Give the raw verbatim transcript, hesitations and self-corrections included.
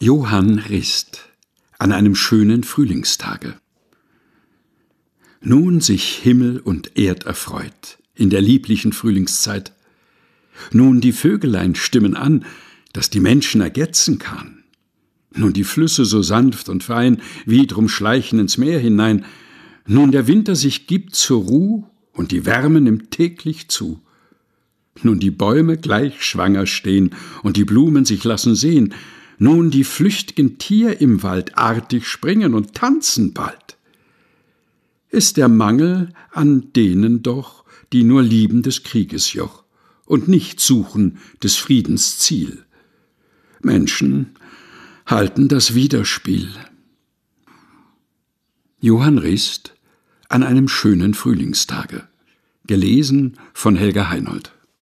Johann Rist an einem schönen Frühlingstage. Nun sich Himmel und Erd erfreut in der lieblichen Frühlingszeit. Nun die Vögelein stimmen an, dass die Menschen ergetzen kann. Nun die Flüsse so sanft und fein wie drum schleichen ins Meer hinein. Nun der Winter sich gibt zur Ruh und die Wärme nimmt täglich zu. Nun die Bäume gleich schwanger stehen und die Blumen sich lassen sehen. Nun die flücht'gen Tier im Wald artig springen und tanzen bald. Ist der Mangel an denen doch, die nur lieben des Krieges Joch und nicht suchen des Friedens Ziel. Menschen halten das Widerspiel. Johann Rist an einem schönen Frühlingstage. Gelesen von Helga Heinold.